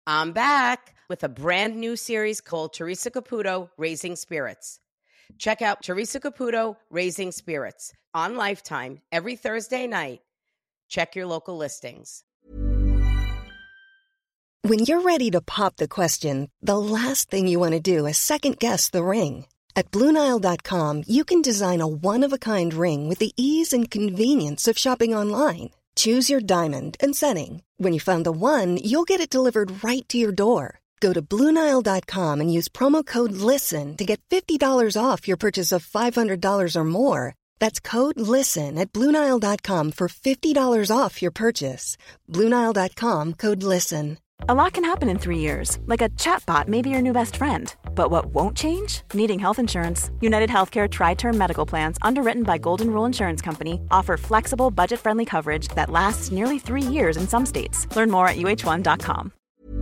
I'm back with a brand new series called Teresa Caputo, Raising Spirits. Check out Teresa Caputo, Raising Spirits on Lifetime every Thursday night. Check your local listings. When you're ready to pop the question, the last thing you want to do is second-guess the ring. At BlueNile.com, you can design a one-of-a-kind ring with the ease and convenience of shopping online. Choose your diamond and setting. When you find the one, you'll get it delivered right to your door. Go to BlueNile.com and use promo code LISTEN to get $50 off your purchase of $500 or more. That's code LISTEN at BlueNile.com for $50 off your purchase. BlueNile.com, code LISTEN. A lot can happen in 3 years, like a chatbot may be your new best friend. But what won't change? Needing health insurance. United Healthcare Tri-Term Medical Plans, underwritten by Golden Rule Insurance Company, offer flexible, budget-friendly coverage that lasts nearly 3 years in some states. Learn more at uh1.com.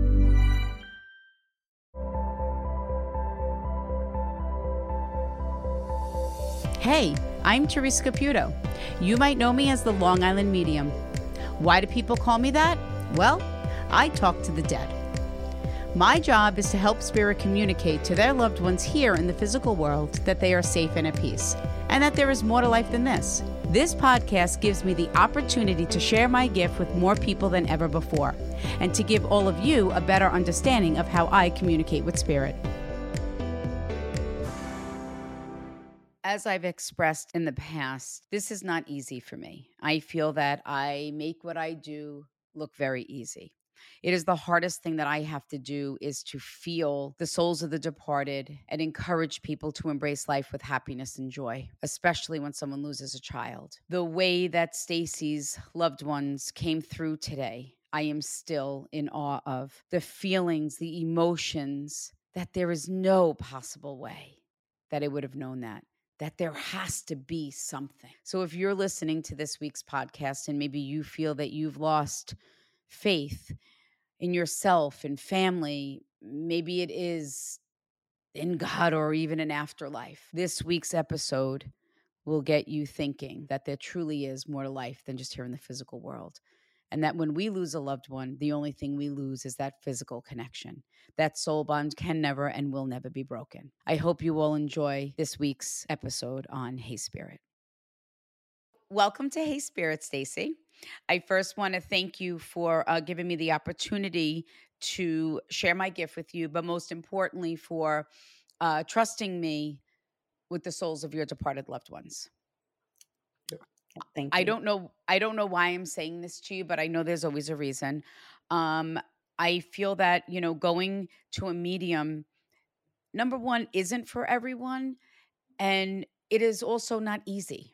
Hey, I'm Teresa Caputo. You might know me as the Long Island Medium. Why do people call me that? Well, I talk to the dead. My job is to help spirit communicate to their loved ones here in the physical world that they are safe and at peace, and that there is more to life than this. This podcast gives me the opportunity to share my gift with more people than ever before, and to give all of you a better understanding of how I communicate with spirit. As I've expressed in the past, this is not easy for me. I feel that I make what I do look very easy. It is the hardest thing that I have to do is to feel the souls of the departed and encourage people to embrace life with happiness and joy, especially when someone loses a child. The way that Stacy's loved ones came through today, I am still in awe of. The feelings, the emotions, that there is no possible way that I would have known that there has to be something. So if you're listening to this week's podcast and maybe you feel that you've lost faith in yourself and family, maybe it is in God or even an afterlife, this week's episode will get you thinking that there truly is more to life than just here in the physical world. And that when we lose a loved one, the only thing we lose is that physical connection. That soul bond can never and will never be broken. I hope you all enjoy this week's episode on Hey Spirit. Welcome to Hey Spirit, Stacy. I first want to thank you for giving me the opportunity to share my gift with you, but most importantly for trusting me with the souls of your departed loved ones. Thank you. I don't know why I'm saying this to you, but I know there's always a reason. I feel that, going to a medium, number one, isn't for everyone. And it is also not easy.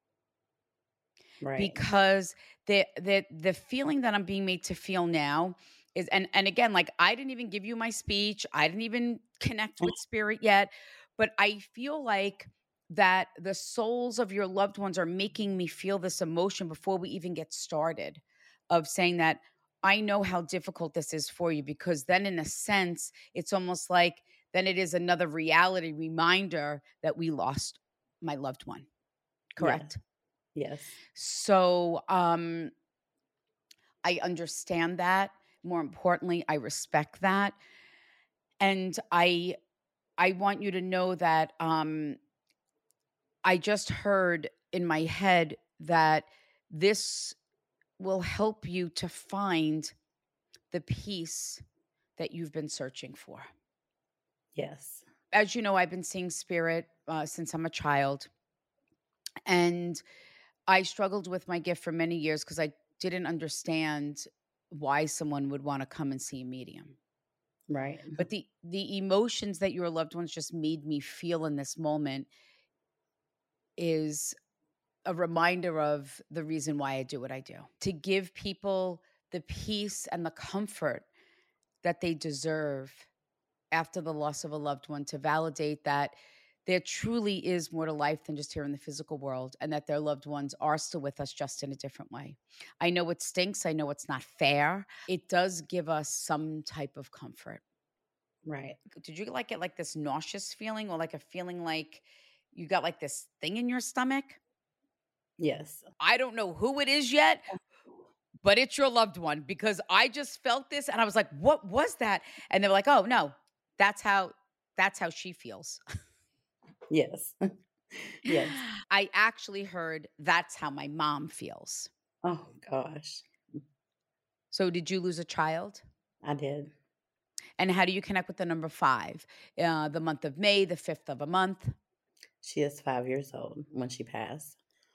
Right. Because the feeling that I'm being made to feel now is, and again, like I didn't even give you my speech. I didn't even connect with spirit yet, but I feel like that the souls of your loved ones are making me feel this emotion before we even get started, of saying that I know how difficult this is for you, because then in a sense, it's almost like then it is another reality reminder that we lost my loved one. Correct? Yeah. Yes. So I understand that. More importantly, I respect that. And I want you to know that I just heard in my head that this will help you to find the peace that you've been searching for. Yes. As you know, I've been seeing spirit since I'm a child. And I struggled with my gift for many years because I didn't understand why someone would want to come and see a medium. Right. But the emotions that your loved ones just made me feel in this moment is a reminder of the reason why I do what I do. To give people the peace and the comfort that they deserve after the loss of a loved one, to validate that there truly is more to life than just here in the physical world, and that their loved ones are still with us, just in a different way. I know it stinks. I know it's not fair. It does give us some type of comfort. Right. Did you get like this nauseous feeling, or like a feeling like you got like this thing in your stomach? Yes. I don't know who it is yet, but it's your loved one, because I just felt this and I was like, what was that? And they were like, oh no, that's how she feels. Yes. Yes. I actually heard that's how my mom feels. Oh gosh. So did you lose a child? I did. And how do you connect with the number 5? The month of May, the 5th of a month? She is 5 years old when she passed.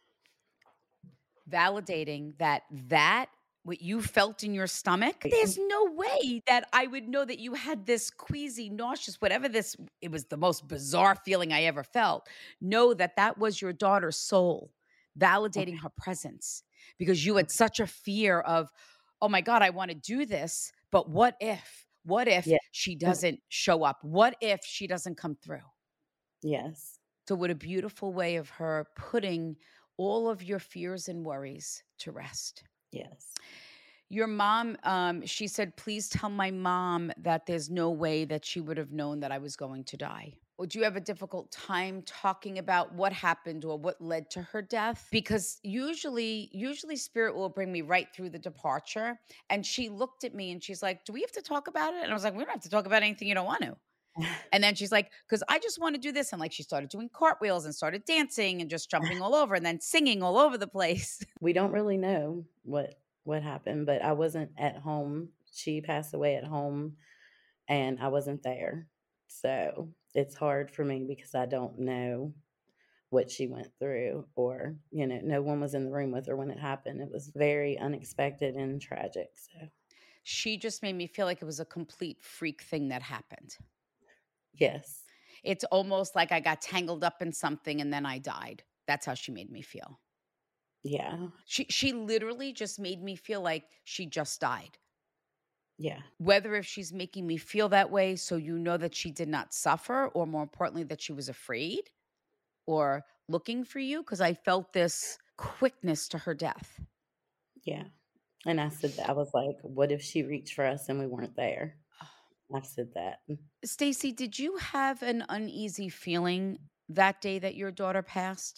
Validating that what you felt in your stomach, there's no way that I would know that you had this queasy, nauseous, whatever this, it was the most bizarre feeling I ever felt. Know that that was your daughter's soul validating her presence, because you had such a fear of, oh my God, I want to do this, but what if Yeah. she doesn't show up? What if she doesn't come through? Yes. So what a beautiful way of her putting all of your fears and worries to rest. Yes. Your mom, she said, please tell my mom that there's no way that she would have known that I was going to die. Or do you have a difficult time talking about what happened or what led to her death? Because usually spirit will bring me right through the departure. And she looked at me and she's like, do we have to talk about it? And I was like, we don't have to talk about anything you don't want to. And then she's like, because I just want to do this. And like, she started doing cartwheels and started dancing and just jumping all over and then singing all over the place. We don't really know what happened, but I wasn't at home. She passed away at home and I wasn't there. So it's hard for me because I don't know what she went through, or, no one was in the room with her when it happened. It was very unexpected and tragic. So She just made me feel like it was a complete freak thing that happened. yes. It's almost like I got tangled up in something and then I died. That's how she made me feel. Yeah. She literally just made me feel like she just died. Yeah. Whether if she's making me feel that way so you know that she did not suffer, or more importantly, that she was afraid or looking for you, because I felt this quickness to her death. Yeah. And I said that. I was like, what if she reached for us and we weren't there? I said that. Stacey, did you have an uneasy feeling that day that your daughter passed?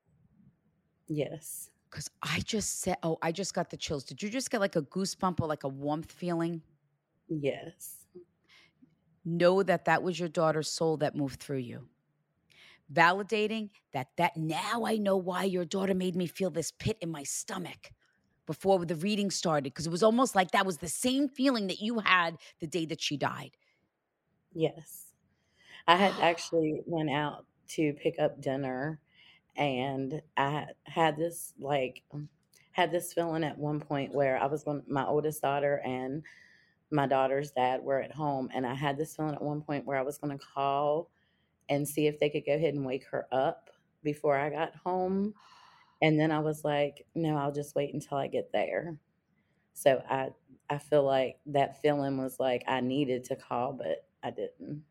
Yes. Because I just said, I just got the chills. Did you just get like a goosebump or like a warmth feeling? Yes. Know that that was your daughter's soul that moved through you. Validating that now I know why your daughter made me feel this pit in my stomach before the reading started, because it was almost like that was the same feeling that you had the day that she died. Yes. I had actually went out to pick up dinner, and I had this feeling at one point where my oldest daughter and my daughter's dad were at home, and I had this feeling at one point where I was going to call and see if they could go ahead and wake her up before I got home. And then I was like, no, I'll just wait until I get there. So I feel like that feeling was like I needed to call, but I didn't.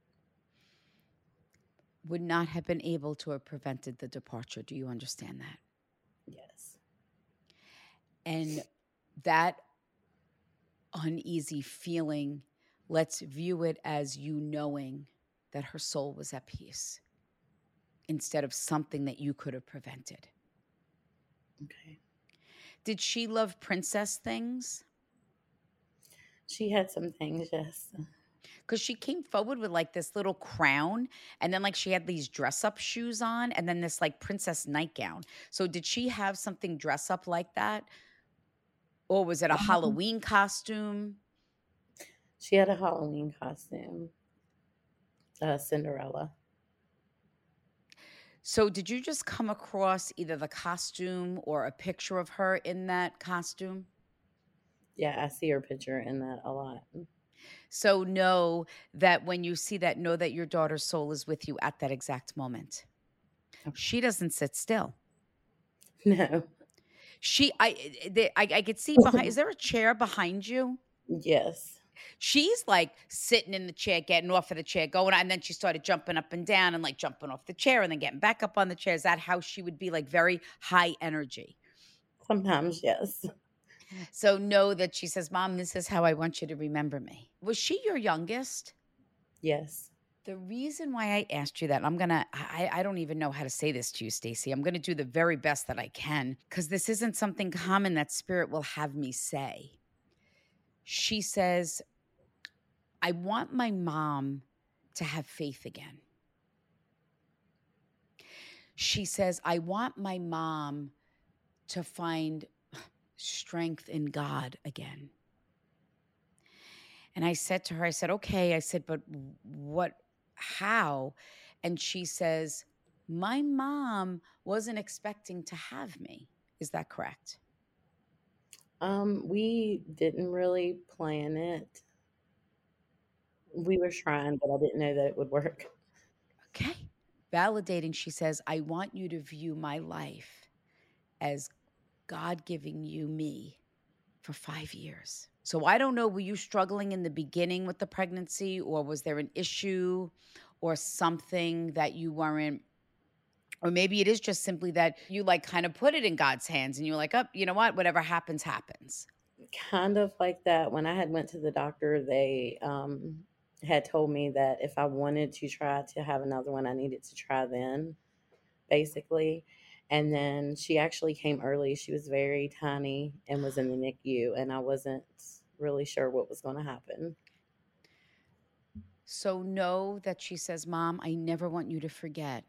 Would not have been able to have prevented the departure. Do you understand that? Yes. And that uneasy feeling, let's view it as you knowing that her soul was at peace instead of something that you could have prevented. Okay. Did she love princess things? She had some things, yes. Because she came forward with like this little crown, and then like she had these dress up shoes on, and then this like princess nightgown. So did she have something dress up like that? Or was it a Halloween costume? She had a Halloween costume, Cinderella. So did you just come across either the costume or a picture of her in that costume? Yeah, I see her picture in that a lot. So know that when you see that, know that your daughter's soul is with you at that exact moment. She doesn't sit still. No. I could see behind. Is there a chair behind you? Yes. She's like sitting in the chair, getting off of the chair, going on, and then she started jumping up and down and like jumping off the chair and then getting back up on the chair. Is that how she would be, like very high energy? Sometimes, yes. So know that she says, Mom, this is how I want you to remember me. Was she your youngest? Yes. The reason why I asked you that, I don't even know how to say this to you, Stacey. I'm going to do the very best that I can because this isn't something common that Spirit will have me say. She says, I want my mom to have faith again. She says, I want my mom to find strength in God again. And I said to her, I said, okay. I said, but how? And she says, my mom wasn't expecting to have me. Is that correct? We didn't really plan it. We were trying, but I didn't know that it would work. Okay. Validating, she says, I want you to view my life as God giving you me for 5 years. So I don't know, were you struggling in the beginning with the pregnancy, or was there an issue or something that you weren't, or maybe it is just simply that you like kind of put it in God's hands and you're like, oh, you know what, whatever happens, happens. Kind of like that. When I had went to the doctor, they had told me that if I wanted to try to have another one, I needed to try then, basically. And then she actually came early. She was very tiny and was in the NICU, and I wasn't really sure what was going to happen. So know that she says, Mom, I never want you to forget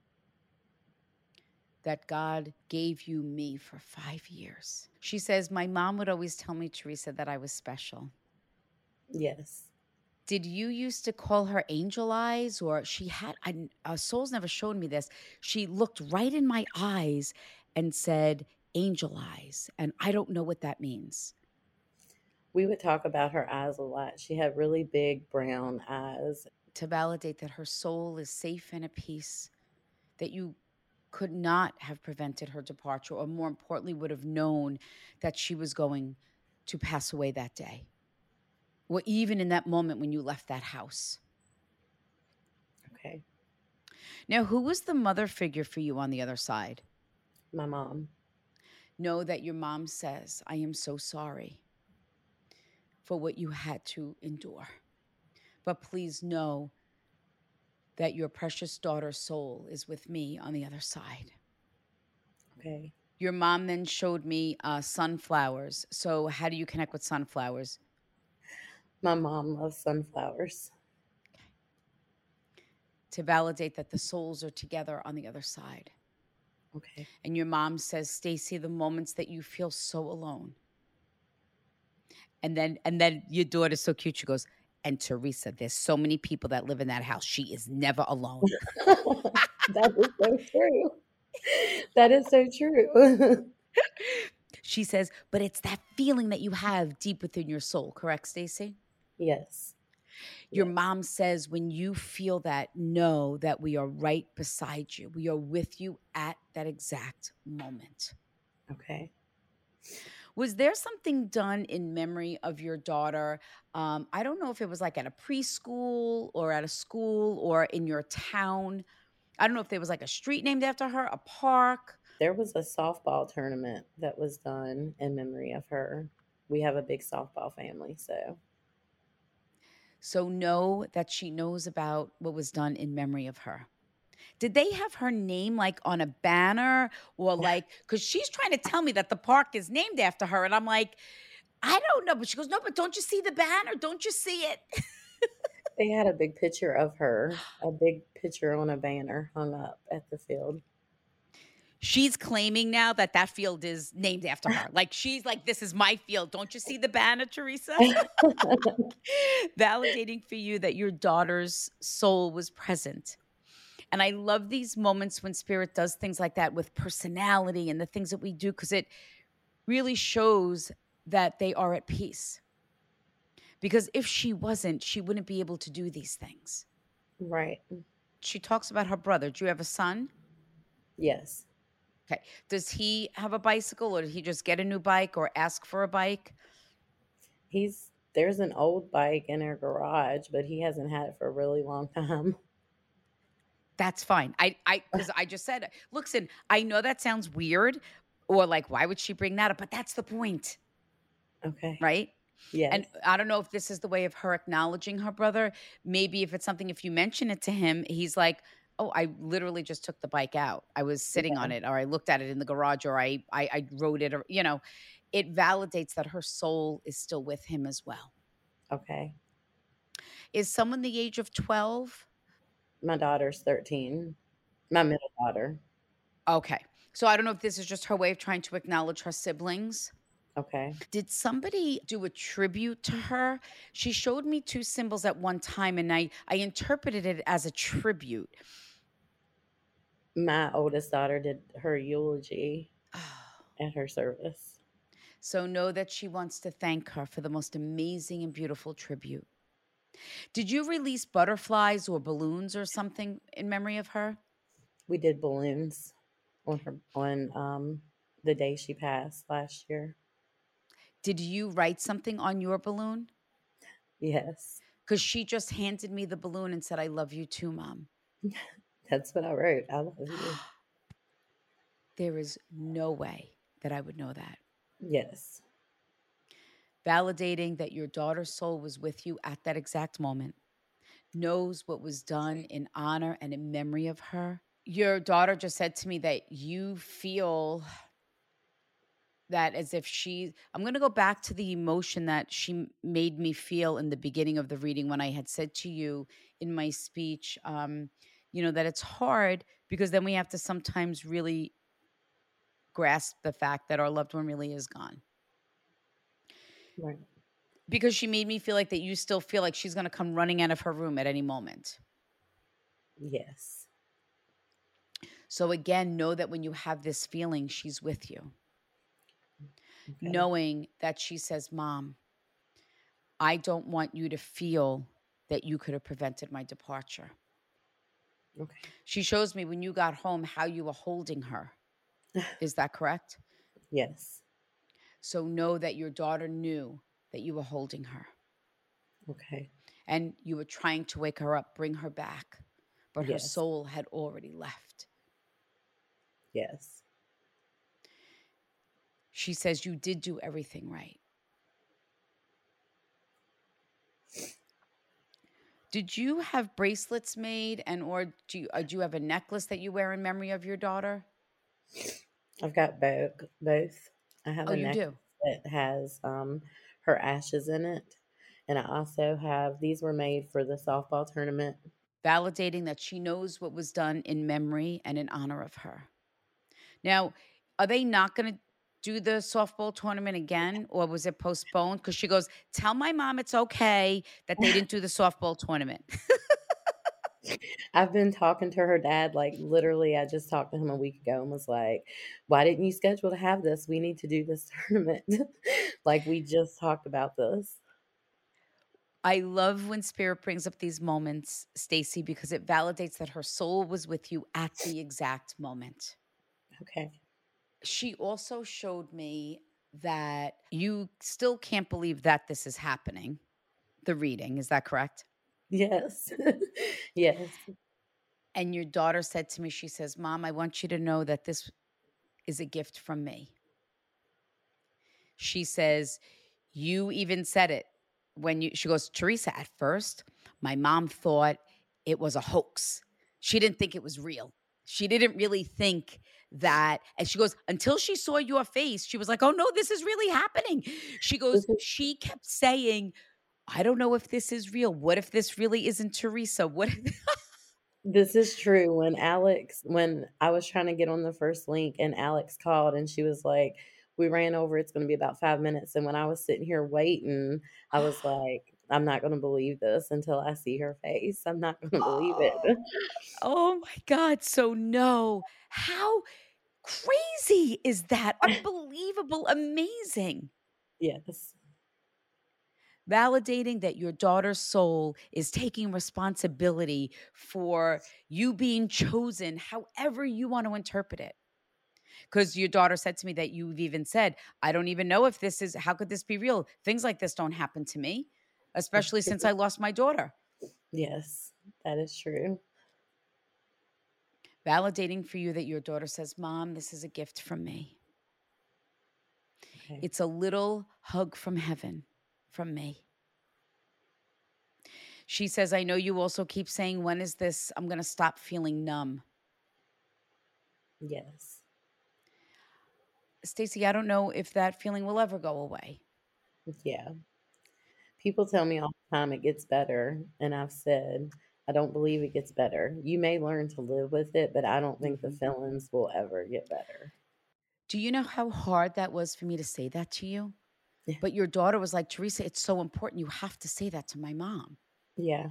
that God gave you me for 5 years. She says, my mom would always tell me, Teresa, that I was special. Yes. Did you used to call her Angel Eyes? Or she had, Soul's never showed me this. She looked right in my eyes and said, Angel Eyes. And I don't know what that means. We would talk about her eyes a lot. She had really big brown eyes. To validate that her soul is safe and at peace, that you could not have prevented her departure, or more importantly, would have known that she was going to pass away that day, or even in that moment when you left that house. Okay. Now, who was the mother figure for you on the other side? My mom. Know that your mom says, I am so sorry for what you had to endure. But please know that your precious daughter's soul is with me on the other side. Okay. Your mom then showed me sunflowers. So how do you connect with sunflowers? My mom loves sunflowers. Okay. To validate that the souls are together on the other side. Okay. And your mom says, Stacey, the moments that you feel so alone. And then your daughter's so cute. She goes, and Teresa, there's so many people that live in that house. She is never alone. That is so true. That is so true. She says, but it's that feeling that you have deep within your soul. Correct, Stacey? Yes. Your mom says, when you feel that, know that we are right beside you. We are with you at that exact moment. Okay. Was there something done in memory of your daughter? I don't know if it was like at a preschool or at a school or in your town. I don't know if there was like a street named after her, a park. There was a softball tournament that was done in memory of her. We have a big softball family, so. So know that she knows about what was done in memory of her. Did they have her name like on a banner or like, because she's trying to tell me that the park is named after her. And I'm like, I don't know. But she goes, no, but don't you see the banner? Don't you see it? They had a big picture of her, a big picture on a banner hung up at the field. She's claiming now that that field is named after her. Like, she's like, this is my field. Don't you see the banner, Teresa? Validating for you that your daughter's soul was present. And I love these moments when Spirit does things like that with personality and the things that we do, because it really shows that they are at peace. Because if she wasn't, she wouldn't be able to do these things. Right. She talks about her brother. Do you have a son? Yes. Okay. Does he have a bicycle, or did he just get a new bike or ask for a bike? There's an old bike in our garage, but he hasn't had it for a really long time. That's fine. Because I just said, listen, I know that sounds weird, or like, why would she bring that up? But that's the point. Okay. Right? Yes. And I don't know if this is the way of her acknowledging her brother. Maybe if it's something, if you mention it to him, he's like, oh, I literally just took the bike out. I was sitting on Yeah. it, or I looked at it in the garage, or I rode it, or, it validates that her soul is still with him as well. Okay. Is someone the age of 12? My daughter's 13. My middle daughter. Okay. So I don't know if this is just her way of trying to acknowledge her siblings. Okay. Did somebody do a tribute to her? She showed me two symbols at one time, and I interpreted it as a tribute. My oldest daughter did her eulogy Oh. at her service. So know that she wants to thank her for the most amazing and beautiful tribute. Did you release butterflies or balloons or something in memory of her? We did balloons on the day she passed last year. Did you write something on your balloon? Yes. Because she just handed me the balloon and said, I love you too, Mom. That's what I wrote. I love you. There is no way that I would know that. Yes. Validating that your daughter's soul was with you at that exact moment, knows what was done in honor and in memory of her. Your daughter just said to me that you feel that as if I'm going to go back to the emotion that she made me feel in the beginning of the reading when I had said to you in my speech, that it's hard because then we have to sometimes really grasp the fact that our loved one really is gone. Right. Because she made me feel like that you still feel like she's going to come running out of her room at any moment. Yes. So again, know that when you have this feeling, she's with you. Okay. Knowing that she says, Mom, I don't want you to feel that you could have prevented my departure. Okay. She shows me when you got home how you were holding her. Is that correct? Yes. So know that your daughter knew that you were holding her. Okay. And you were trying to wake her up, bring her back. But her Yes. soul had already left. Yes. She says you did do everything right. Did you have bracelets made or do you have a necklace that you wear in memory of your daughter? I've got both. I have a you necklace do? that has her ashes in it. And I also have, these were made for the softball tournament. Validating that she knows what was done in memory and in honor of her. Now, are they not going to do the softball tournament again, or was it postponed? Because she goes, tell my mom it's okay that they didn't do the softball tournament. I've been talking to her dad, like literally, I just talked to him a week ago and was like, why didn't you schedule to have this? We need to do this tournament. Like we just talked about this. I love when Spirit brings up these moments, Stacy, because it validates that her soul was with you at the exact moment. Okay. She also showed me that you still can't believe that this is happening. The reading, is that correct? Yes. Yes. And your daughter said to me, she says, Mom, I want you to know that this is a gift from me. She says, you even said it she goes, Teresa, at first, my mom thought it was a hoax. She didn't think it was real. She didn't really think that. And she goes, until she saw your face, she was like, oh no, this is really happening. She goes, she kept saying, I don't know if this is real. What if this really isn't Teresa? What if This is true. When I was trying to get on the first link and Alex called and she was like, we ran over, it's going to be about 5 minutes. And when I was sitting here waiting, I was like, I'm not going to believe this until I see her face. I'm not going to believe it. Oh my God. So no, how crazy is that? Unbelievable, amazing. Yes. Validating that your daughter's soul is taking responsibility for you being chosen, however you want to interpret it. Because your daughter said to me that you've even said, I don't even know if how could this be real? Things like this don't happen to me, especially since I lost my daughter. Yes, that is true. Validating for you that your daughter says, Mom, this is a gift from me. Okay. It's a little hug from heaven from me. She says, I know you also keep saying, when is this? I'm going to stop feeling numb. Yes. Stacey, I don't know if that feeling will ever go away. Yeah. People tell me all the time it gets better. And I've said, I don't believe it gets better. You may learn to live with it, but I don't think the feelings will ever get better. Do you know how hard that was for me to say that to you? Yeah. But your daughter was like, Teresa, it's so important. You have to say that to my mom. Yeah.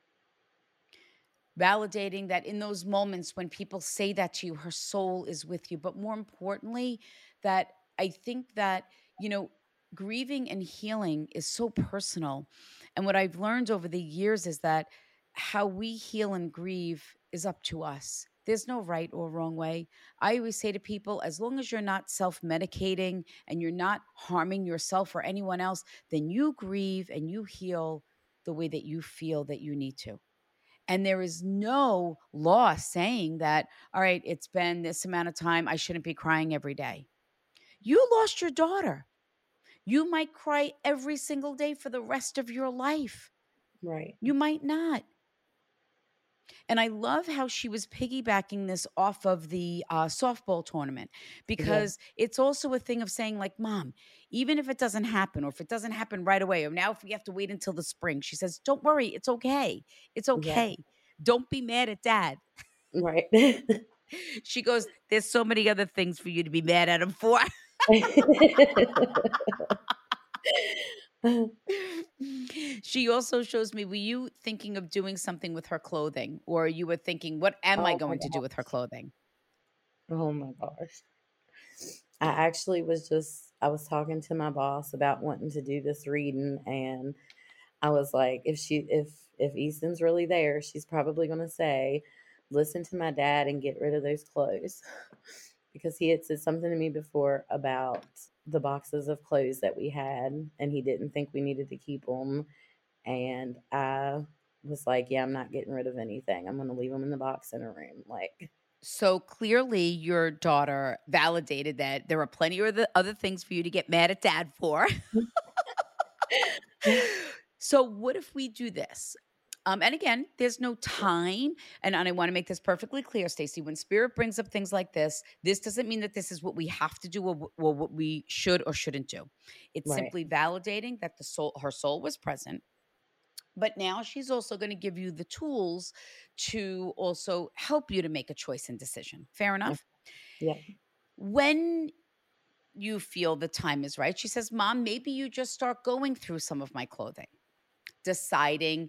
Validating that in those moments when people say that to you, her soul is with you. But more importantly, that I think that, grieving and healing is so personal. And what I've learned over the years is that how we heal and grieve is up to us. There's no right or wrong way. I always say to people, as long as you're not self-medicating and you're not harming yourself or anyone else, then you grieve and you heal the way that you feel that you need to. And there is no law saying that, all right, it's been this amount of time, I shouldn't be crying every day. You lost your daughter. You might cry every single day for the rest of your life. Right. You might not. And I love how she was piggybacking this off of the softball tournament, because it's also a thing of saying, like, Mom, even if it doesn't happen, or if it doesn't happen right away, or now if we have to wait until the spring, she says, don't worry. It's okay. It's okay. Yeah. Don't be mad at Dad. Right. She goes, there's so many other things for you to be mad at him for. She also shows me, were you thinking of doing something with her clothing, or you were thinking, what am I Oh my going to do gosh. with her clothing? Oh my gosh. I actually I was talking to my boss about wanting to do this reading, and I was like, if Easton's really there, she's probably going to say, listen to my dad and get rid of those clothes. Because he had said something to me before about the boxes of clothes that we had, and he didn't think we needed to keep them. And I was like, yeah, I'm not getting rid of anything. I'm going to leave them in the box in a room. Like, So clearly your daughter validated that there are plenty of the other things for you to get mad at Dad for. So what if we do this? And again, there's no time. And I want to make this perfectly clear, Stacey. When Spirit brings up things like this doesn't mean that this is what we have to do, or what we should or shouldn't do. It's right. simply validating that her soul was present. But now she's also going to give you the tools to also help you to make a choice and decision. Fair enough? Yeah. When you feel the time is right, she says, Mom, maybe you just start going through some of my clothing, deciding,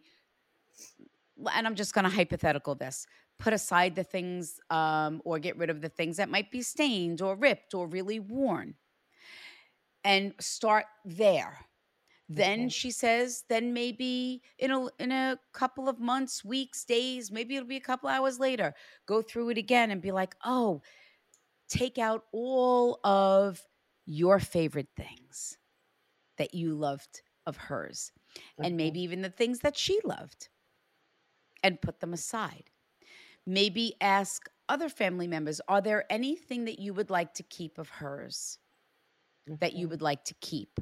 and I'm just going to hypothetical this, put aside the things or get rid of the things that might be stained or ripped or really worn, and start there. Then Okay. she says, then maybe in a couple of months, weeks, days, maybe it'll be a couple hours later, go through it again and be like, oh, take out all of your favorite things that you loved of hers, and maybe even the things that she loved, and put them aside. Maybe ask other family members, are there anything that you would like to keep of hers that you would like to keep?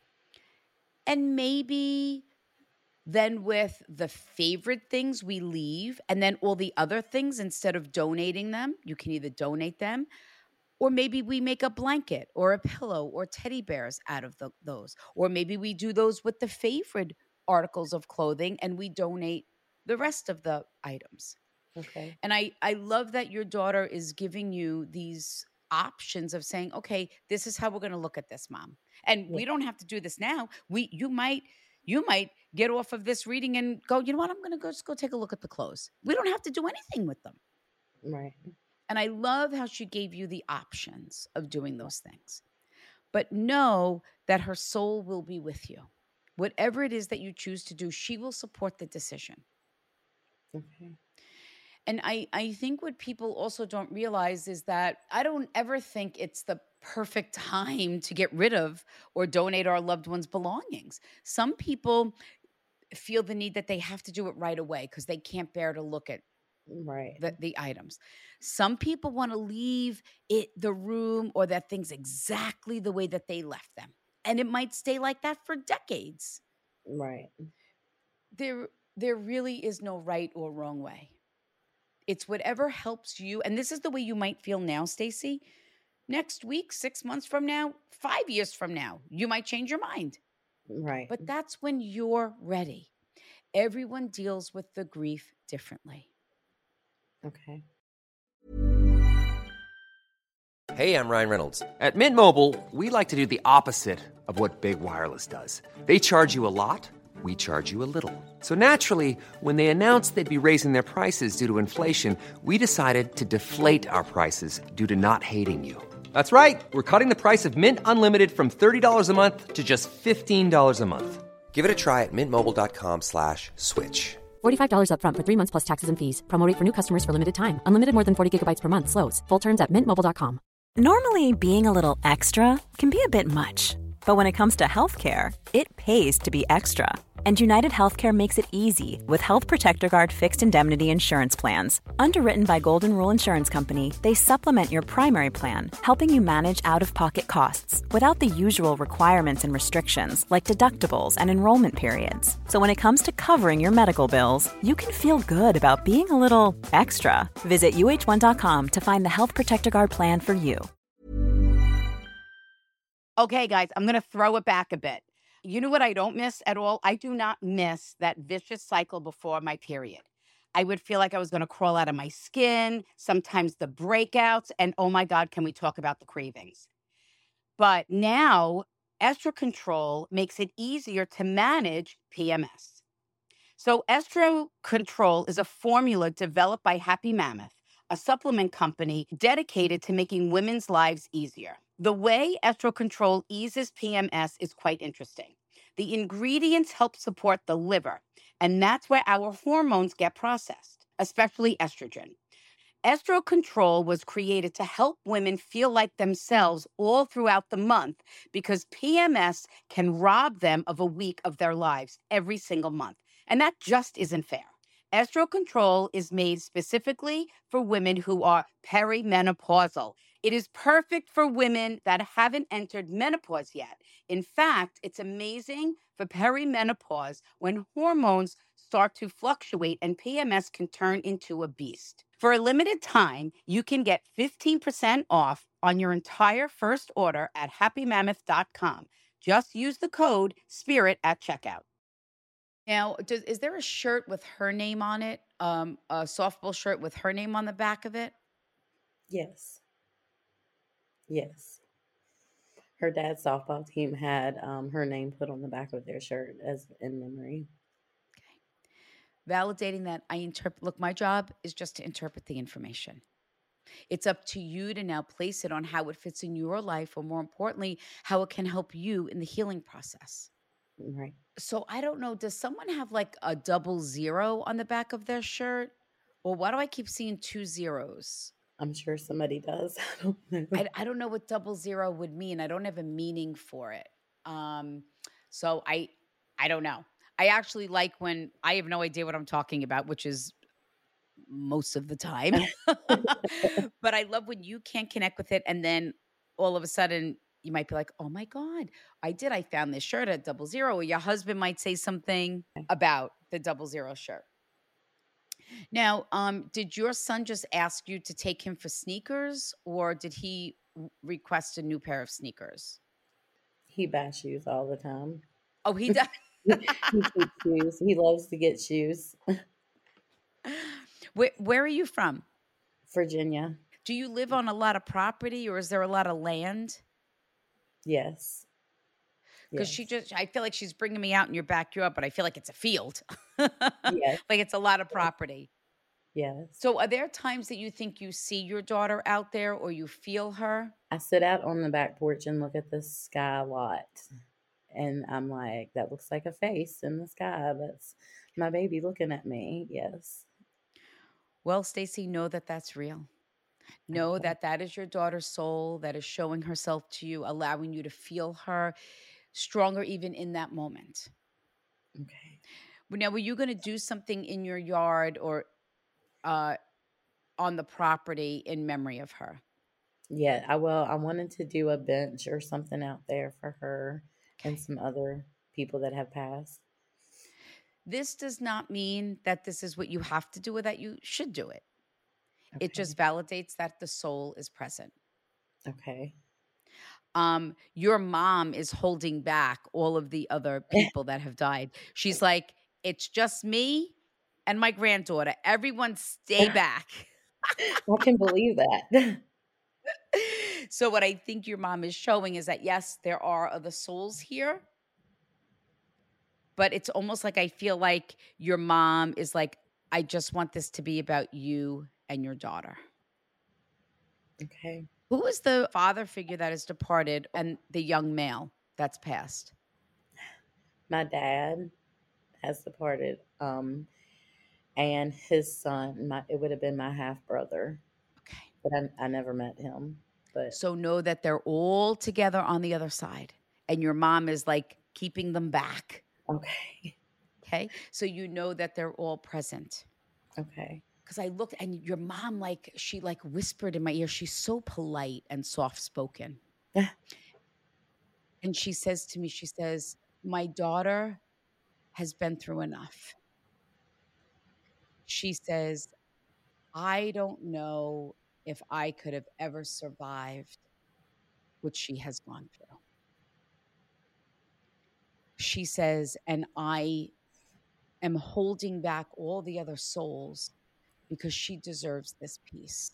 And maybe then with the favorite things we leave, and then all the other things, instead of donating them, you can either donate them, or maybe we make a blanket or a pillow or teddy bears out of those. Or maybe we do those with the favorite articles of clothing and we donate the rest of the items. Okay. And I love that your daughter is giving you these options of saying, okay, this is how we're going to look at this, Mom. And we don't have to do this now. You might get off of this reading and go, you know what? I'm going to just go take a look at the clothes. We don't have to do anything with them. Right. And I love how she gave you the options of doing those things. But know that her soul will be with you. Whatever it is that you choose to do, she will support the decision. Okay. And I think what people also don't realize is that I don't ever think it's the perfect time to get rid of or donate our loved ones' belongings. Some people feel the need that they have to do it right away because they can't bear to look at Right. the items. Some people want to leave the room or their things exactly the way that they left them. And it might stay like that for decades. Right. There really is no right or wrong way. It's whatever helps you. And this is the way you might feel now, Stacey. Next week, 6 months from now, 5 years from now, you might change your mind. Right. But that's when you're ready. Everyone deals with the grief differently. Okay. Hey, I'm Ryan Reynolds. At Mint Mobile, we like to do the opposite of what Big Wireless does. They charge you a lot, we charge you a little. So naturally, when they announced they'd be raising their prices due to inflation, we decided to deflate our prices due to not hating you. That's right. We're cutting the price of Mint Unlimited from $30 a month to just $15 a month. Give it a try at mintmobile.com/switch. $45 up front for 3 months plus taxes and fees. Promo rate for new customers for limited time. Unlimited more than 40 gigabytes per month. Slows full terms at mintmobile.com. Normally, being a little extra can be a bit much. But when it comes to healthcare, it pays to be extra. And United Healthcare makes it easy with Health Protector Guard fixed indemnity insurance plans. Underwritten by Golden Rule Insurance Company, they supplement your primary plan, helping you manage out-of-pocket costs without the usual requirements and restrictions like deductibles and enrollment periods. So when it comes to covering your medical bills, you can feel good about being a little extra. Visit UH1.com to find the Health Protector Guard plan for you. Okay, guys, I'm going to throw it back a bit. You know what I don't miss at all? I do not miss that vicious cycle before my period. I would feel like I was going to crawl out of my skin, sometimes the breakouts, and oh my God, can we talk about the cravings? But now, Estro Control makes it easier to manage PMS. So Estro Control is a formula developed by Happy Mammoth, a supplement company dedicated to making women's lives easier. The way Estro Control eases PMS is quite interesting. The ingredients help support the liver, and that's where our hormones get processed, especially estrogen. Estro Control was created to help women feel like themselves all throughout the month because PMS can rob them of a week of their lives every single month. And that just isn't fair. Estro Control is made specifically for women who are perimenopausal. It is perfect for women that haven't entered menopause yet. In fact, it's amazing for perimenopause when hormones start to fluctuate and PMS can turn into a beast. For a limited time, you can get 15% off on your entire first order at happymammoth.com. Just use the code SPIRIT at checkout. Now, is there a shirt with her name on it? A softball shirt with her name on the back of it? Yes. Yes. Her dad's softball team had her name put on the back of their shirt as in memory. Okay. Validating that look, my job is just to interpret the information. It's up to you to now place it on how it fits in your life, or more importantly, how it can help you in the healing process. Right. So I don't know, does someone have like a 00 on the back of their shirt? Or why do I keep seeing 2 zeros? I'm sure somebody does. I don't know. I don't know what 00 would mean. I don't have a meaning for it. So I don't know. I actually like when I have no idea what I'm talking about, which is most of the time. But I love when you can't connect with it. And then all of a sudden you might be like, oh my God, I found this shirt at 00. Or your husband might say something about the 00 shirt. Now, did your son just ask you to take him for sneakers, or did he request a new pair of sneakers? He buys shoes all the time. Oh, he does? He keeps shoes. He loves to get shoes. Where are you from? Virginia. Do you live on a lot of property, or is there a lot of land? Yes. Because I feel like she's bringing me out in your backyard, but I feel like it's a field. Yes. Like it's a lot of property. Yes. So are there times that you think you see your daughter out there, or you feel her? I sit out on the back porch and look at the sky a lot. And I'm like, that looks like a face in the sky. That's my baby looking at me. Yes. Well, Stacey, know that that's real. Know that that is your daughter's soul that is showing herself to you, allowing you to feel her stronger even in that moment. Okay. Now, were you going to do something in your yard or on the property in memory of her? Yeah, I wanted to do a bench or something out there for her and some other people that have passed. This does not mean that this is what you have to do or that you should do it. It Okay. just validates that the soul is present. Okay. Your mom is holding back all of the other people that have died. She's like, it's just me and my granddaughter. Everyone stay back. I can believe that. So what I think your mom is showing is that, yes, there are other souls here, but it's almost like I feel like your mom is like, I just want this to be about you and your daughter. Okay. Who is the father figure that has departed and the young male that's passed? My dad has departed. And his son, it would have been my half brother, Okay. but I never met him. But So know that they're all together on the other side, and your mom is like keeping them back. okay. Okay. So you know that they're all present. Okay. Because I looked, and your mom, like, she like whispered in my ear. She's so polite and soft spoken. And she says to me, she says, my daughter has been through enough. She says, I don't know if I could have ever survived what she has gone through. She says, and I am holding back all the other souls because she deserves this peace.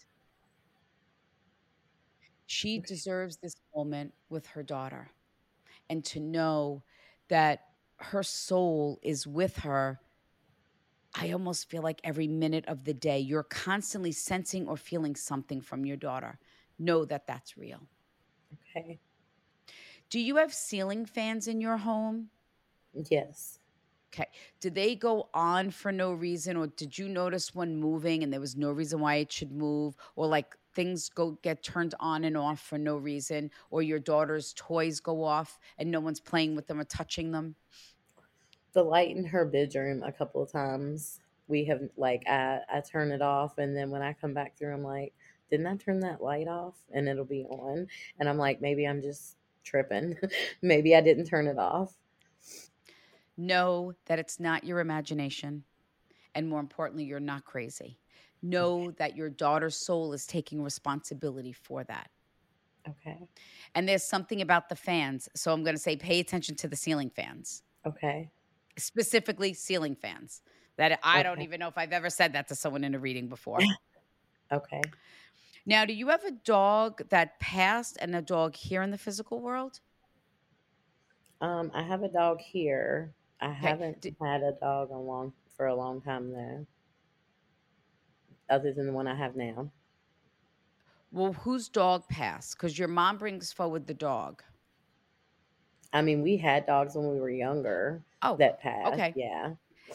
She deserves this moment with her daughter, and to know that her soul is with her. I almost feel like every minute of the day, you're constantly sensing or feeling something from your daughter. Know that that's real. Okay. Do you have ceiling fans in your home? Yes. Okay. Did they go on for no reason, or did you notice one moving and there was no reason why it should move, or like things get turned on and off for no reason, or your daughter's toys go off and no one's playing with them or touching them? The light in her bedroom a couple of times. We have like I turn it off, and then when I come back through, I'm like, didn't I turn that light off? And it'll be on, and I'm like, maybe I'm just tripping. Maybe I didn't turn it off. Know that it's not your imagination. And more importantly, you're not crazy. Know that your daughter's soul is taking responsibility for that. Okay. And there's something about the fans. So I'm going to say pay attention to the ceiling fans. Okay. Specifically ceiling fans. That I don't even know if I've ever said that to someone in a reading before. Okay. Now, do you have a dog that passed and a dog here in the physical world? I have a dog here. I haven't had a dog for a long time though, other than the one I have now. Well, whose dog passed? Because your mom brings forward the dog. I mean, we had dogs when we were younger that passed. Okay. Yeah.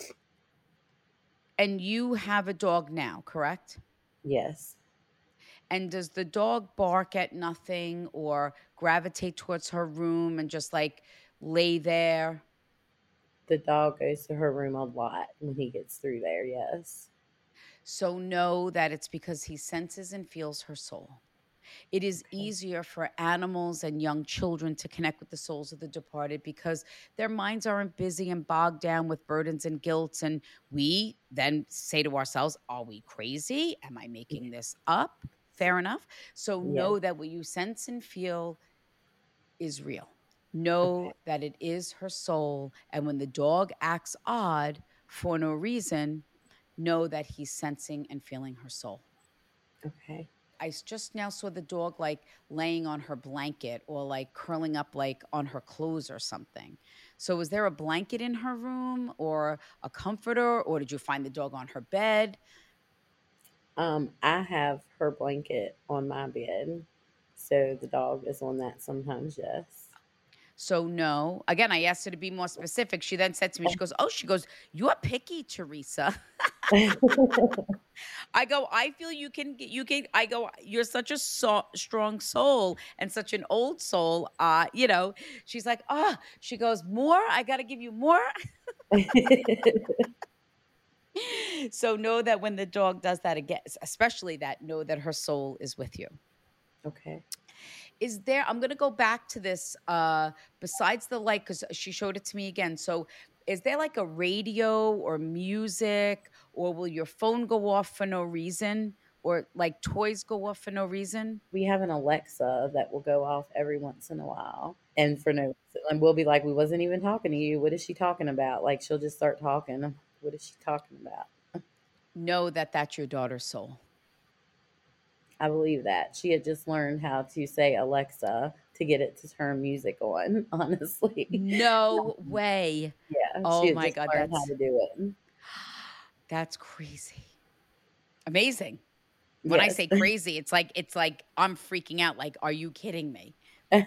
And you have a dog now, correct? Yes. And does the dog bark at nothing or gravitate towards her room and just like lay there? The dog goes to her room a lot when he gets through there, yes. So know that it's because he senses and feels her soul. It is easier for animals and young children to connect with the souls of the departed because their minds aren't busy and bogged down with burdens and guilt. And we then say to ourselves, are we crazy? Am I making this up? Fair enough. So know that what you sense and feel is real. Know that it is her soul. And when the dog acts odd for no reason, know that he's sensing and feeling her soul. Okay. I just now saw the dog like laying on her blanket or like curling up like on her clothes or something. So is there a blanket in her room or a comforter, or did you find the dog on her bed? I have her blanket on my bed, so the dog is on that sometimes, yes. So no. Again, I asked her to be more specific. She then said to me, she goes, you're picky, Teresa. I go, I feel you can, I go, you're such a strong soul and such an old soul. She's like, she goes, more, I got to give you more. So know that when the dog does that again, especially that, know that her soul is with you. Okay. Is there, I'm going to go back to this, besides the light, because she showed it to me again. So Is there like a radio or music, or will your phone go off for no reason, or like toys go off for no reason? We have an Alexa that will go off every once in a while, and for no reason. And we'll be like, "We wasn't even talking to you. What is she talking about?" Like she'll just start talking. What is she talking about? Know that that's your daughter's soul. I believe that she had just learned how to say Alexa to get it to turn music on. Honestly, No way. yeah, she Oh had my just God, learned how to do it. that's crazy. Amazing. When I Yes. say crazy, it's like I'm freaking out. Like, are you kidding me?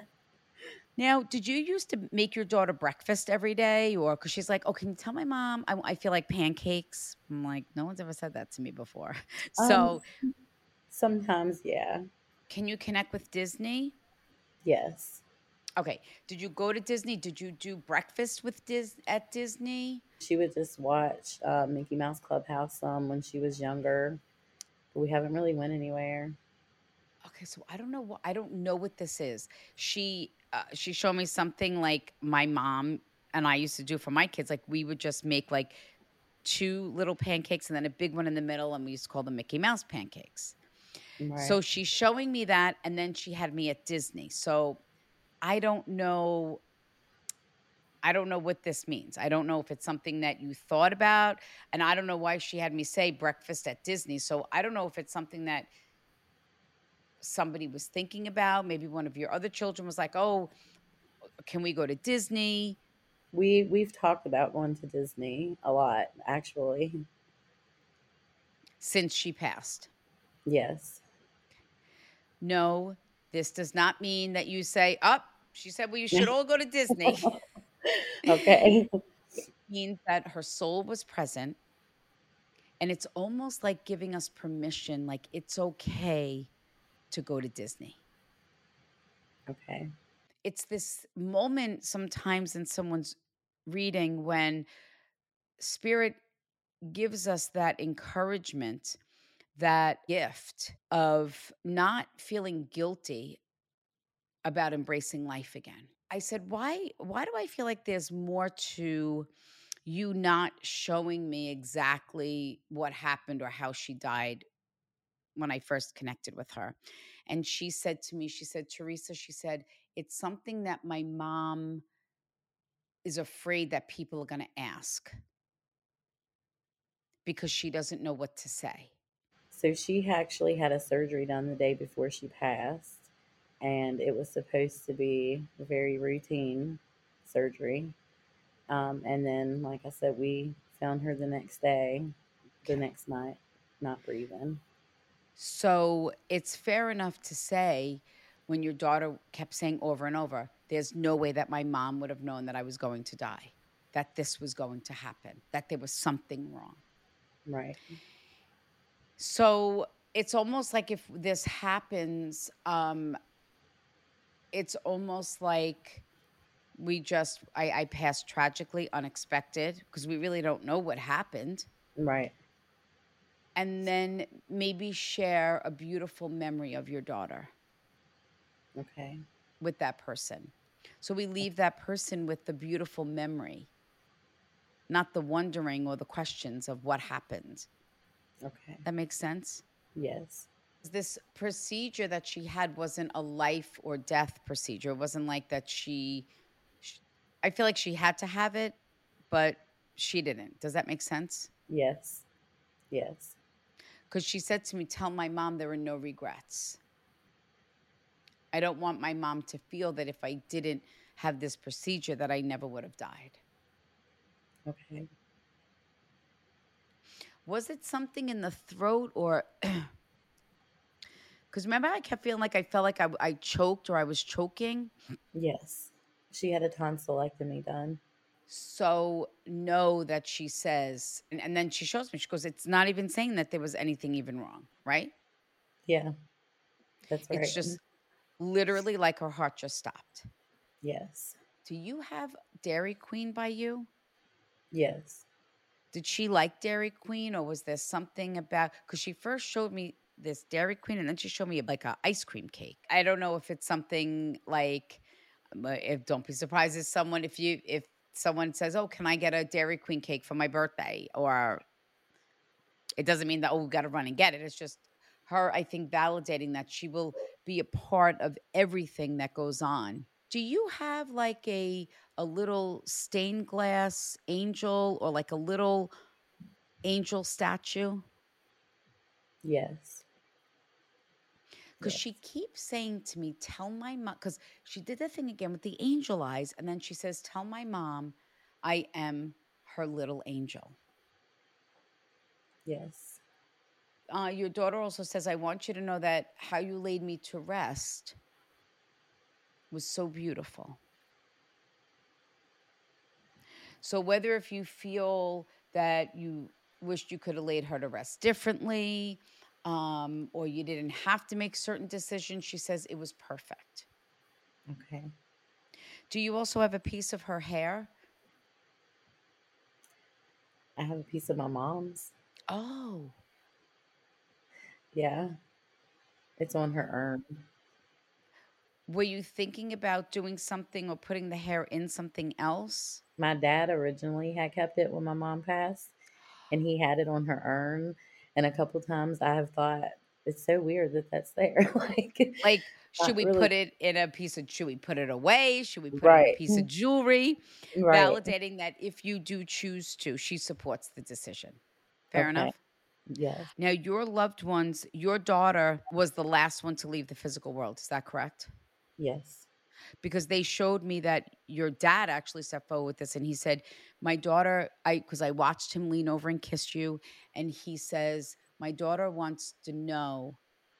Now, did you used to make your daughter breakfast every day? Or because she's like, oh, can you tell my mom I feel like pancakes? I'm like, no one's ever said that to me before. Um, So sometimes, yeah, can you connect with Disney? yes. Okay. Did you go to Disney? Did you do breakfast with at Disney? She would just watch Mickey Mouse Clubhouse some when she was younger, but we haven't really went anywhere. Okay, so I don't know what this is. She showed me something like my mom and I used to do for my kids. Like we would just make like two little pancakes and then a big one in the middle, and we used to call them Mickey Mouse pancakes. Right. So she's showing me that, and then she had me at Disney. So I don't know. I don't know what this means. I don't know if it's something that you thought about, and I don't know why she had me say breakfast at Disney. So I don't know if it's something that somebody was thinking about. Maybe one of your other children was like, "Oh, can we go to Disney?" We've talked about going to Disney a lot, actually. Since she passed. Yes. No, this does not mean that you say, "Up." She said, "Well, you should all go to Disney." Okay. It means that her soul was present, and it's almost like giving us permission, like it's okay to go to Disney. Okay. It's this moment sometimes in someone's reading when spirit gives us that encouragement, that gift of not feeling guilty about embracing life again. I said, why do I feel like there's more to you not showing me exactly what happened or how she died when I first connected with her? And she said to me, she said, Teresa, she said, it's something that my mom is afraid that people are going to ask because she doesn't know what to say. So she actually had a surgery done the day before she passed, and it was supposed to be a very routine surgery. And then, like I said, we found her the next day, the next night, not breathing. So it's fair enough to say, when your daughter kept saying over and over, there's no way that my mom would have known that I was going to die, that this was going to happen, that there was something wrong. Right. So it's almost like if this happens, it's almost like I passed tragically, unexpected, because we really don't know what happened. Right. And then maybe share a beautiful memory of your daughter. Okay. With that person. So we leave that person with the beautiful memory, not the wondering or the questions of what happened. Okay. That makes sense? Yes. This procedure that she had wasn't a life or death procedure. It wasn't like that I feel like she had to have it, but she didn't. Does that make sense? Yes. Yes. Because she said to me, tell my mom there are no regrets. I don't want my mom to feel that if I didn't have this procedure that I never would have died. Okay. Was it something in the throat or... Because remember I kept feeling like I felt like I choked or I was choking? Yes. She had a tonsillectomy done. So know that she says, and then she shows me, she goes, it's not even saying that there was anything even wrong, right? Yeah. That's right. It's just literally like her heart just stopped. Yes. Do you have Dairy Queen by you? Yes. Did she like Dairy Queen, or was there something about, because she first showed me this Dairy Queen and then she showed me like an ice cream cake. I don't know if it's something like, if don't be surprised if someone says, oh, can I get a Dairy Queen cake for my birthday? Or it doesn't mean that, oh, we got to run and get it. It's just her, I think, validating that she will be a part of everything that goes on. Do you have like a little stained glass angel or like a little angel statue? Yes. Because she keeps saying to me, tell my mom, because she did the thing again with the angel eyes. And then she says, tell my mom I am her little angel. Yes. Your daughter also says, I want you to know that how you laid me to rest was so beautiful. So whether if you feel that you wished you could have laid her to rest differently, or you didn't have to make certain decisions, she says it was perfect. Okay. Do you also have a piece of her hair? I have a piece of my mom's. Oh. Yeah. It's on her urn. Were you thinking about doing something or putting the hair in something else? My dad originally had kept it when my mom passed, and he had it on her urn. And a couple times I have thought, it's so weird that that's there. Like, should not we really. put it in a piece of, should we put it away? Should we put it in Right. a piece of jewelry? Right. Validating that if you do choose to, she supports the decision. Fair Okay. enough? Yes. Now, your loved ones, your daughter was the last one to leave the physical world. Is that correct? Yes. Because they showed me that your dad actually stepped forward with this, and he said, my daughter, because I watched him lean over and kiss you, and he says, my daughter wants to know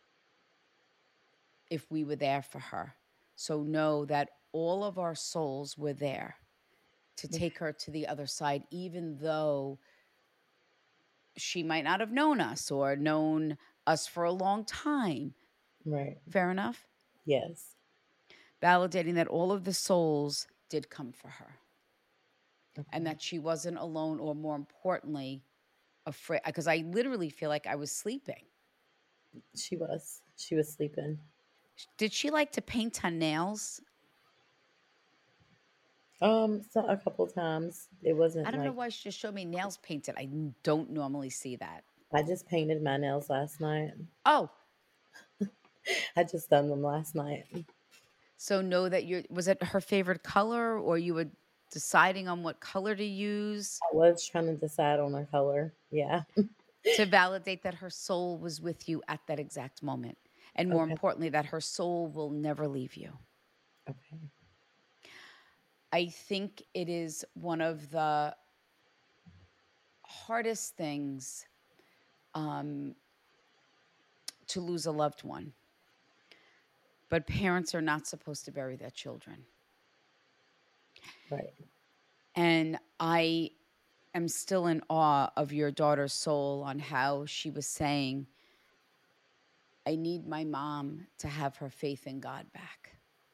if we were there for her. So know that all of our souls were there to take her to the other side, even though she might not have known us or known us for a long time. Right. Fair enough? Yes. Validating that all of the souls did come for her. Okay. And that she wasn't alone, or more importantly, afraid. Because I literally feel like I was sleeping. She was sleeping. Did she like to paint her nails? So a couple times. It wasn't I don't know like why she just showed me nails painted. I don't normally see that. I just painted my nails last night. Oh, I just done them last night. so know that was it her favorite color, or you were deciding on what color to use I was trying to decide on a color. Yeah. to validate that her soul was with you at that exact moment. And more Okay. importantly, that her soul will never leave you. Okay. I think it is one of the hardest things to lose a loved one. But parents are not supposed to bury their children. Right. And I am still in awe of your daughter's soul on how she was saying, I need my mom to have her faith in God back.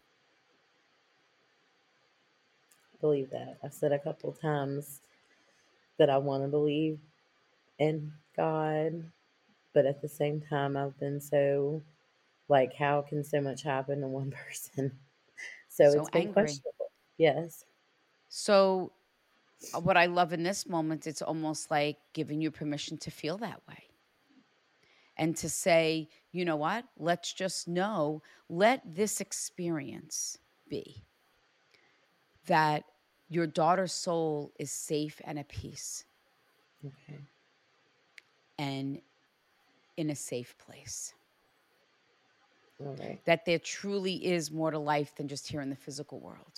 Believe that. I've said a couple times that I want to believe in God, but at the same time, I've been so like, how can so much happen to one person? So So it's been angry. questionable. Yes. So what I love in this moment, it's almost like giving you permission to feel that way. And to say, you know what? Let's just know, let this experience be that your daughter's soul is safe and at peace Okay. and in a safe place. All right. That there truly is more to life than just here in the physical world.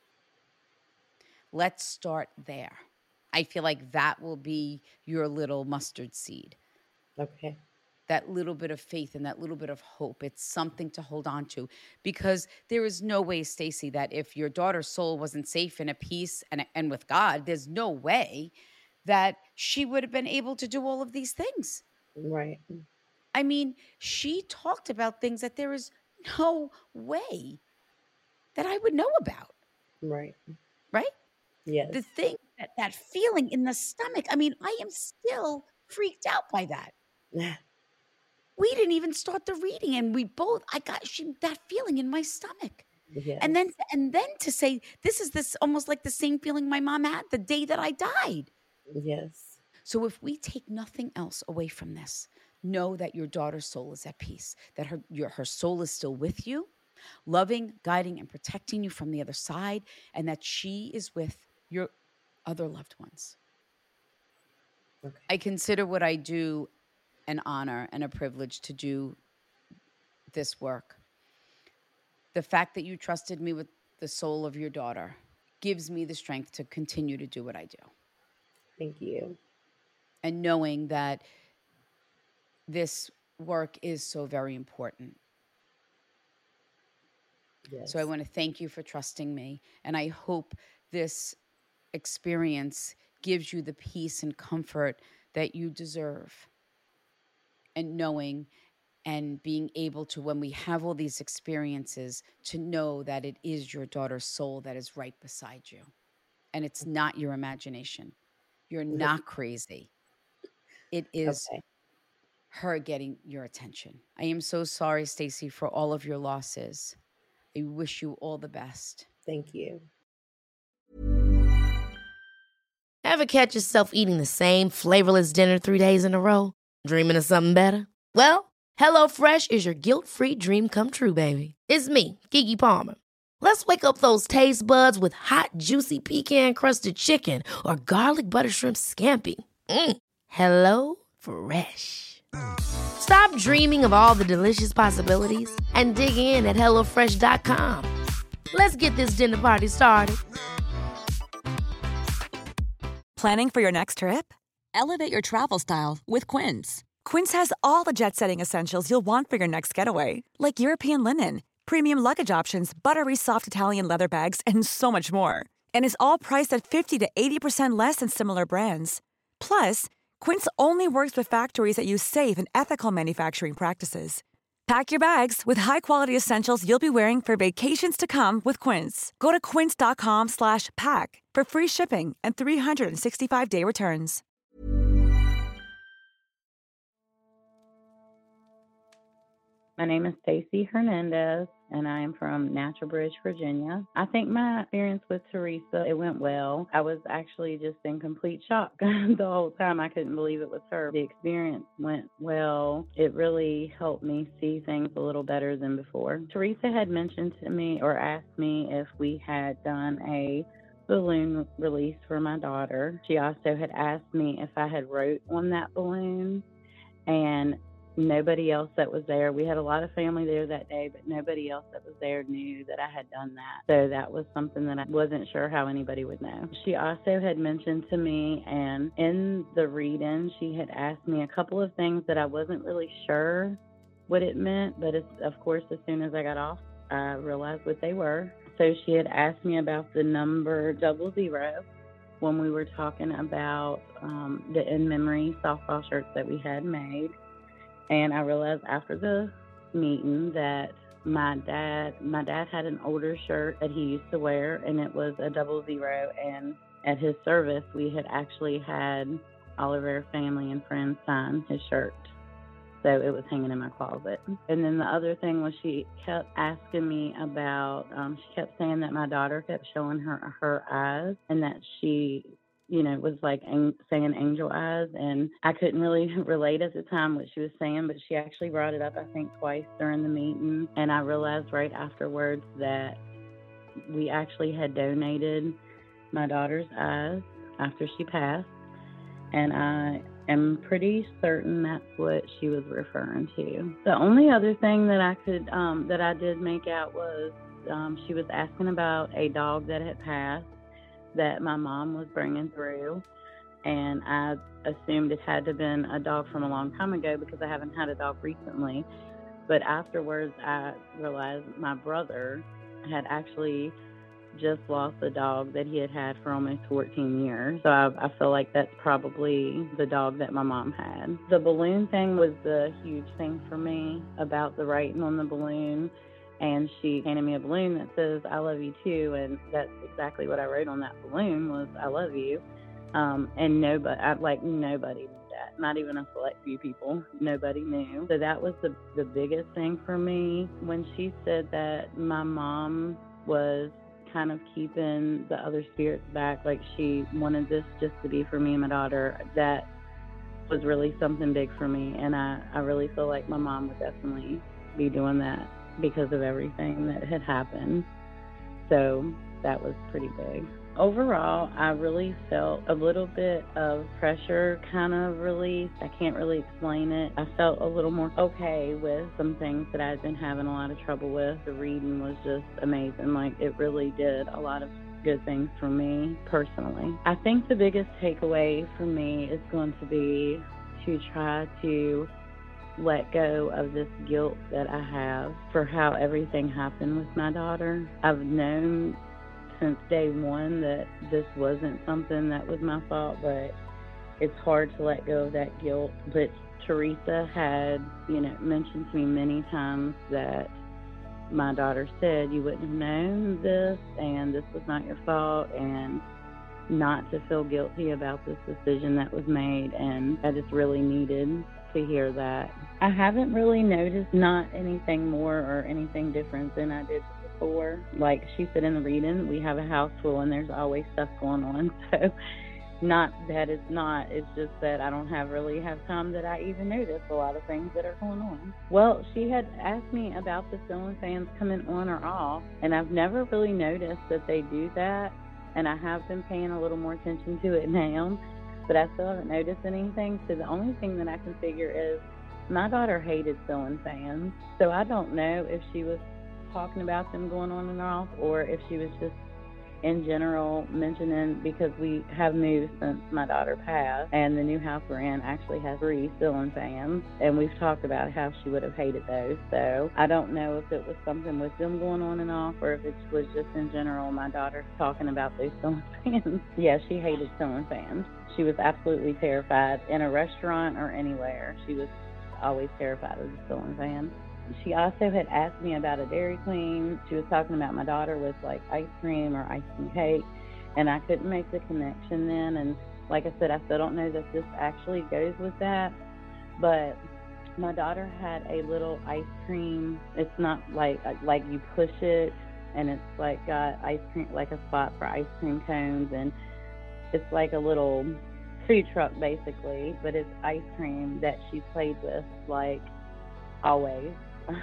Let's start there. I feel like that will be your little mustard seed. Okay. That little bit of faith and that little bit of hope. It's something to hold on to, because there is no way, Stacey, that if your daughter's soul wasn't safe and at peace and with God, there's no way that she would have been able to do all of these things. Right. I mean, she talked about things that there is no way that I would know about, Right. right? Yes. The thing, that feeling in the stomach. I mean, I am still freaked out by that. We didn't even start the reading, and I got that feeling in my stomach. Yes. And then to say, this almost like the same feeling my mom had the day that I died. Yes. So if we take nothing else away from this, know that your daughter's soul is at peace, that her soul is still with you, loving, guiding, and protecting you from the other side, and that she is with your other loved ones. Okay. I consider what I do an honor and a privilege to do this work. The fact that you trusted me with the soul of your daughter gives me the strength to continue to do what I do. Thank you. And knowing that this work is so very important. Yes. So I want to thank you for trusting me. And I hope this experience gives you the peace and comfort that you deserve. And knowing and being able to, when we have all these experiences, to know that it is your daughter's soul that is right beside you. And it's not your imagination. You're not crazy. It is her getting your attention. I am so sorry, Stacey, for all of your losses. I wish you all the best. Thank you. Ever catch yourself eating the same flavorless dinner 3 days in a row? Dreaming of something better? Well, HelloFresh is your guilt-free dream come true, baby. It's me, Keke Palmer. Let's wake up those taste buds with hot, juicy pecan-crusted chicken or garlic butter shrimp scampi. Hello Fresh. Stop dreaming of all the delicious possibilities and dig in at HelloFresh.com. Let's get this dinner party started. Planning for your next trip? Elevate your travel style with Quince. Quince has all the jet-setting essentials you'll want for your next getaway, like European linen, premium luggage options, buttery soft Italian leather bags, and so much more. And is all priced at 50 to 80% less than similar brands. Plus, Quince only works with factories that use safe and ethical manufacturing practices. Pack your bags with high-quality essentials you'll be wearing for vacations to come with Quince. Go to quince.com/pack for free shipping and 365-day returns. My name is Stacey Hernandez, and I am from Natural Bridge, Virginia. I think my experience with Teresa, it went well. I was actually just in complete shock the whole time. I couldn't believe it was her. The experience went well. It really helped me see things a little better than before. Teresa had mentioned to me or asked me if we had done a balloon release for my daughter. She also had asked me if I had wrote on that balloon, and nobody else that was there. We had a lot of family there that day, but nobody else that was there knew that I had done that. So that was something that I wasn't sure how anybody would know. She also had mentioned to me, and in the read-in, she had asked me a couple of things that I wasn't really sure what it meant, but of course, as soon as I got off, I realized what they were. So she had asked me about the number 00 when we were talking about the In Memory softball shirts that we had made. And I realized after the meeting that my dad had an older shirt that he used to wear, and it was a 00. And at his service, we had actually had all of our family and friends sign his shirt. So it was hanging in my closet. And then the other thing was she kept asking me about, she kept saying that my daughter kept showing her eyes, and that she was like saying angel eyes, and I couldn't really relate at the time what she was saying, but she actually brought it up, I think, twice during the meeting, and I realized right afterwards that we actually had donated my daughter's eyes after she passed, and I am pretty certain that's what she was referring to. The only other thing that I did make out was she was asking about a dog that had passed that my mom was bringing through, and I assumed it had to have been a dog from a long time ago because I haven't had a dog recently. But afterwards, I realized my brother had actually just lost a dog that he had had for almost 14 years. So I feel like that's probably the dog that my mom had. The balloon thing was the huge thing for me about the writing on the balloon. And she handed me a balloon that says, "I love you too." And that's exactly what I wrote on that balloon was, "I love you." And nobody knew that. not even a select few people. Nobody knew. So that was the biggest thing for me. When she said that my mom was kind of keeping the other spirits back, like she wanted this just to be for me and my daughter, that was really something big for me. And I really feel like my mom would definitely be doing that because of everything that had happened. So that was pretty big. Overall, I really felt a little bit of pressure kind of released. I can't really explain it. I felt a little more okay with some things that I'd been having a lot of trouble with. The reading was just amazing. Like, it really did a lot of good things for me personally. I think the biggest takeaway for me is going to be to try to let go of this guilt that I have for how everything happened with my daughter. I've known since day one that this wasn't something that was my fault, but it's hard to let go of that guilt. But Teresa had, mentioned to me many times that my daughter said, you wouldn't have known this, and this was not your fault, and not to feel guilty about this decision that was made. And I just really needed to hear that. I haven't really noticed not anything more or anything different than I did before. Like she said in the reading, we have a house full and there's always stuff going on. So not that it's not, it's just that I don't really have time that I even notice a lot of things that are going on. Well, she had asked me about the ceiling fans coming on or off, and I've never really noticed that they do that, and I have been paying a little more attention to it now, but I still haven't noticed anything. So the only thing that I can figure is my daughter hated ceiling fans, so I don't know if she was talking about them going on and off, or if she was just in general mentioning, because we have moved since my daughter passed, and the new house we're in actually has 3 ceiling fans, and we've talked about how she would have hated those. So I don't know if it was something with them going on and off, or if it was just in general my daughter talking about those ceiling fans. Yeah, she hated ceiling fans. She was absolutely terrified in a restaurant or anywhere. She was always terrified of the ceiling fan. She also had asked me about a Dairy Queen. She was talking about my daughter with like ice cream or ice cream cake, and I couldn't make the connection then. And like I said, I still don't know that this actually goes with that, but my daughter had a little ice cream. It's not like you push it and it's like got ice cream, like a spot for ice cream cones, and it's like a little food truck basically, but it's ice cream that she played with like always.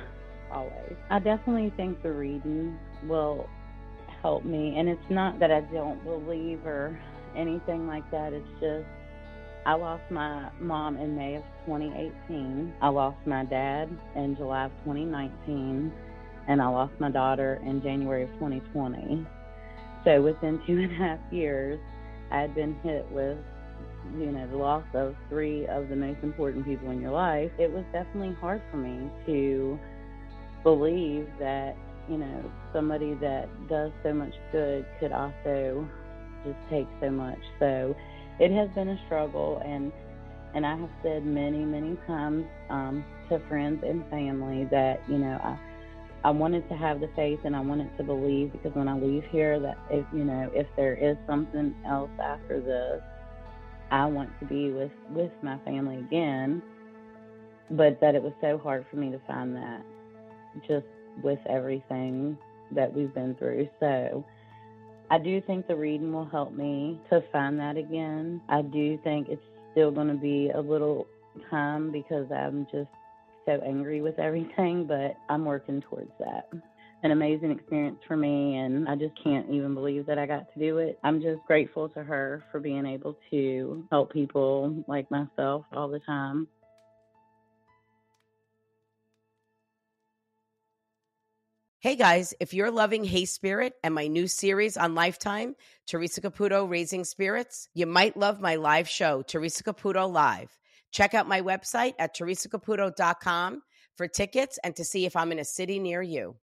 I definitely think the reading will help me, and it's not that I don't believe or anything like that. It's just I lost my mom in May of 2018. I lost my dad in July of 2019, and I lost my daughter in January of 2020. So within 2.5 years, I had been hit with the loss of 3 of the most important people in your life. It was definitely hard for me to believe that, somebody that does so much good could also just take so much. So it has been a struggle, and I have said many, many times to friends and family that, I wanted to have the faith and I wanted to believe, because when I leave here, that if there is something else after this, I want to be with my family again, but that it was so hard for me to find that, just with everything that we've been through. So I do think the reading will help me to find that again. I do think it's still going to be a little time because I'm just so angry with everything, but I'm working towards that. An amazing experience for me, and I just can't even believe that I got to do it. I'm just grateful to her for being able to help people like myself all the time. Hey guys, if you're loving Hey Spirit and my new series on Lifetime, Teresa Caputo Raising Spirits, you might love my live show, Teresa Caputo Live. Check out my website at teresacaputo.com for tickets and to see if I'm in a city near you.